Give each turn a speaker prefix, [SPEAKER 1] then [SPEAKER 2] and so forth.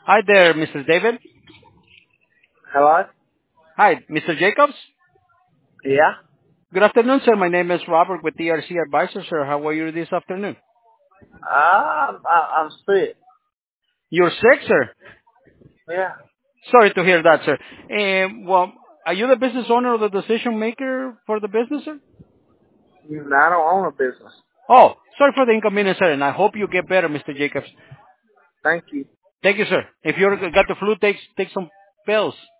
[SPEAKER 1] Hi there, Mr. David.
[SPEAKER 2] Hello?
[SPEAKER 1] Hi, Mr. Jacobs.
[SPEAKER 2] Yeah?
[SPEAKER 1] Good afternoon, sir. My name is Robert with DRC Advisors, sir. How are you this afternoon?
[SPEAKER 2] I'm sick.
[SPEAKER 1] You're sick, sir.
[SPEAKER 2] Yeah.
[SPEAKER 1] Sorry to hear that, sir. Well, are you the business owner or the decision maker for the business, sir?
[SPEAKER 2] I don't own a business.
[SPEAKER 1] Oh, sorry for the inconvenience, sir, and I hope you get better, Mr. Jacobs.
[SPEAKER 2] Thank you.
[SPEAKER 1] Thank you, sir. If you got the flu, take some pills.